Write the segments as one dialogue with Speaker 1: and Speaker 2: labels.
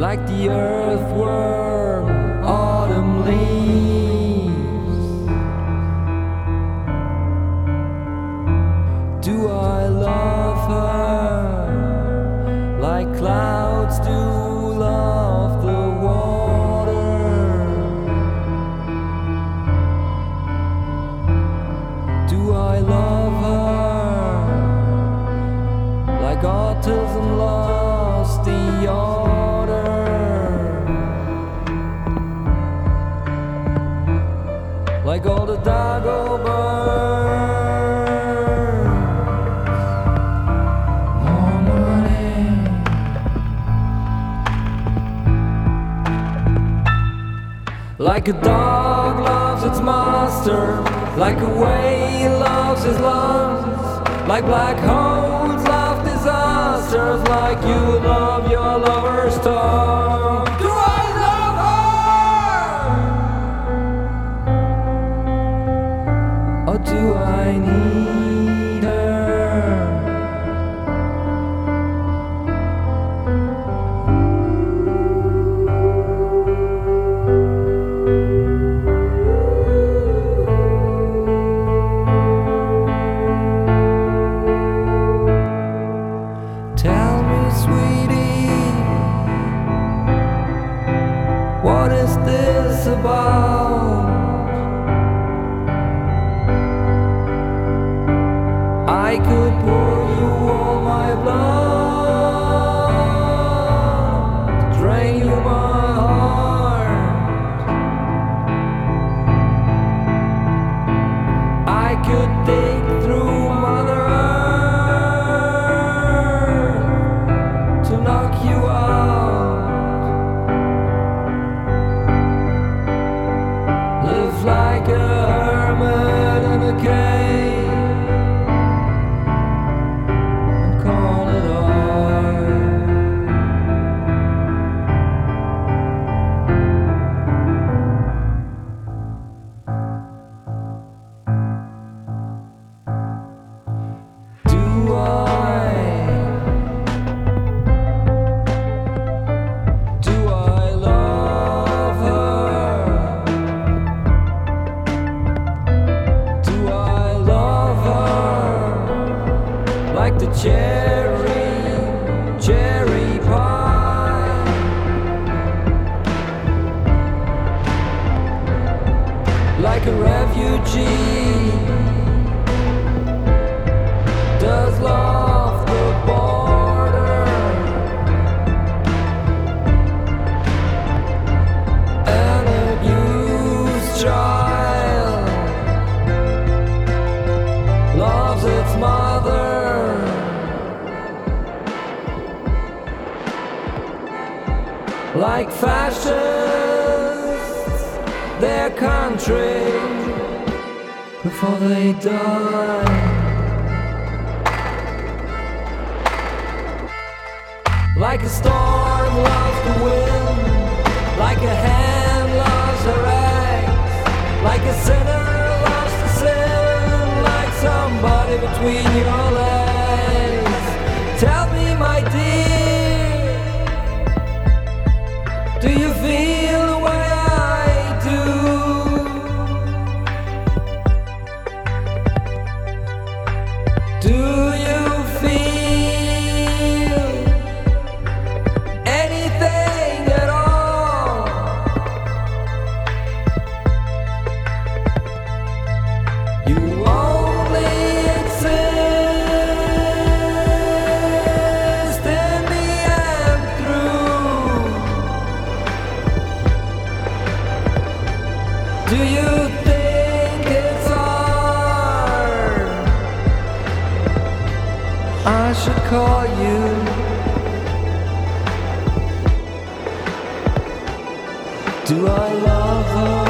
Speaker 1: like the earthworm, autumn leaves. Do I love her like clouds do love the water? Do I love her like autumn lost the order? Like all the Dagobah like a dog loves its master, like a whale loves his lungs, like black holes love disasters, like you love your lover's tongue. Do I love her? Or do I need her? Tell me, sweetie, what is this about? I could pour you all my blood, drain you my heart. I could dig through Mother Earth to knock you out. Live like a hermit in a cave and call it art. Do I love her? Do I love her like the cherry pie? Like a refugee does love the border, an abused child loves its mother, like fascists their country before they die. Like a storm loves the wind, like a hand loves her eggs, like a sinner loves to sin, like somebody between your legs. Tell me, my dear, do you feel the way I do? Do you feel anything at all? You only exist in the end through. Do you think it's hard? I should call you. Do I love her?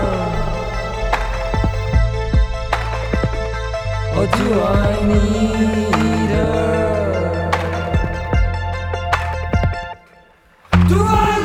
Speaker 1: Or do I need her? Do I